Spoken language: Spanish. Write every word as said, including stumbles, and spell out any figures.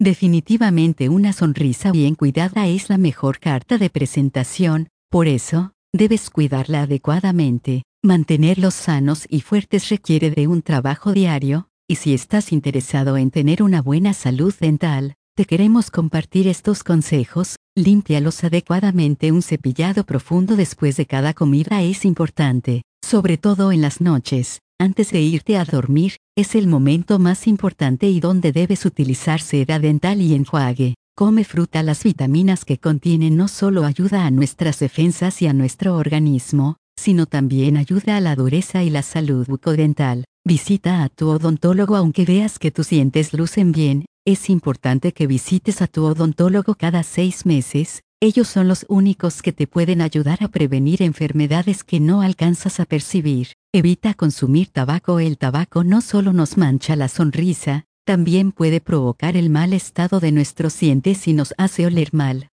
Definitivamente una sonrisa bien cuidada es la mejor carta de presentación, por eso, debes cuidarla adecuadamente. Mantenerlos sanos y fuertes requiere de un trabajo diario, y si estás interesado en tener una buena salud dental, te queremos compartir estos consejos. Límpialos adecuadamente. Un cepillado profundo después de cada comida es importante, sobre todo en las noches. Antes de irte a dormir, es el momento más importante y donde debes utilizar cera dental y enjuague. Come fruta. Las vitaminas que contienen no solo ayuda a nuestras defensas y a nuestro organismo, sino también ayuda a la dureza y la salud bucodental. Visita a tu odontólogo. Aunque veas que tus dientes lucen bien, es importante que visites a tu odontólogo cada seis meses. Ellos son los únicos que te pueden ayudar a prevenir enfermedades que no alcanzas a percibir. Evita consumir tabaco. El tabaco no solo nos mancha la sonrisa, también puede provocar el mal estado de nuestros dientes y nos hace oler mal.